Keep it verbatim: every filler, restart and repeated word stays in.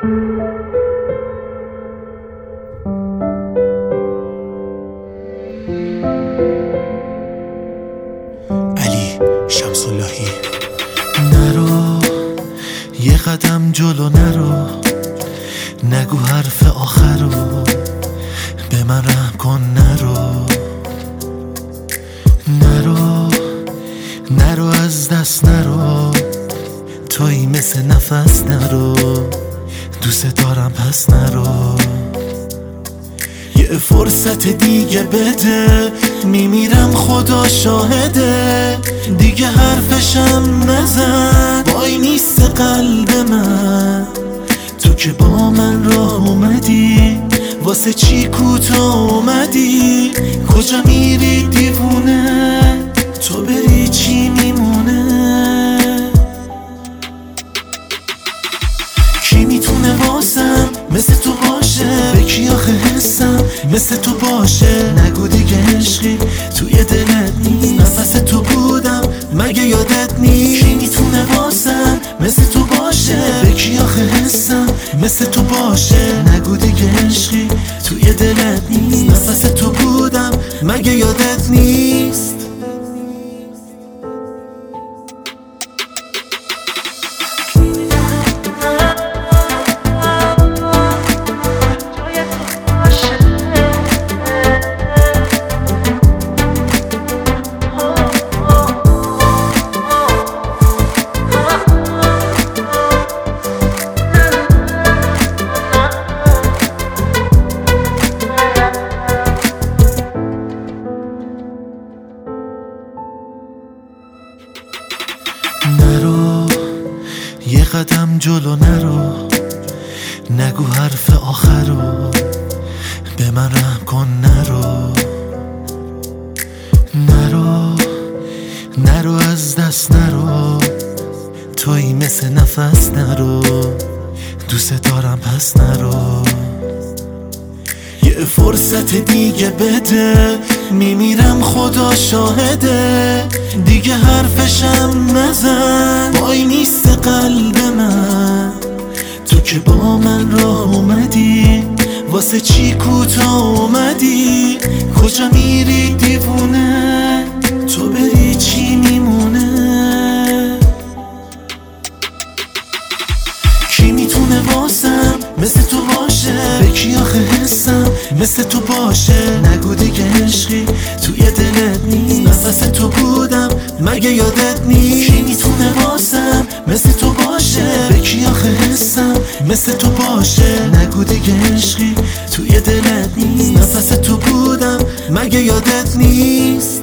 علی شمس اللهی. نرو یه قدم جلو، نرو نگو حرف آخرو، به من رحم کن. نرو نرو نرو از دست نرو، تویی مثل نفس. نرو دوست دارم پس نرو. یه فرصت دیگه بده، میمیرم خدا شاهده. دیگه حرفشم نزن، وای نیست قلب من. تو که با من راه اومدی، واسه چی کوتاه اومدی؟ کجا میری دیوونه؟ تو بری چی میمونه؟ کی میتونه واسم مثل تو باشه؟ به کی آخه حسم مثل تو باشه؟ نگو دیگه عشقی توی دلت نیست، نفس تو بودم مگه یادت نیست؟ کی میتونه واسم مثل تو باشه؟ به کی آخه حسم مثل تو باشه؟ نگو دیگه عشقی توی دلت نیست، نفس تو بودم مگه یادت نیست؟ نرو یه قدم جلو، نرو نگو حرف آخرو، به من رحم کن. نرو نرو نرو از دست نرو، تویی مثل نفس. نرو دوست دارم پس نرو. یه فرصت دیگه بده، میمیرم خدا شاهده. دیگه حرفشم نزن، وای نیست قلب من. تو که با من راه اومدی، واسه چی کوتاه اومدی؟ کجا میری دیوونه؟ تو بری چی میمونه؟ کی میتونه واسم مثل تو باشه؟ به کی آخه حسم مثل تو باشه؟ نگو دیگه عشقی توی دلت نیست، نفس تو بودم مگه یادت نیست؟ کی میتونه واسم مثل تو باشه؟ به کی آخه حسم مثل تو باشه؟ نگو دیگه عشقی توی دلت نیست، نفس تو بودم مگه یادت نیست؟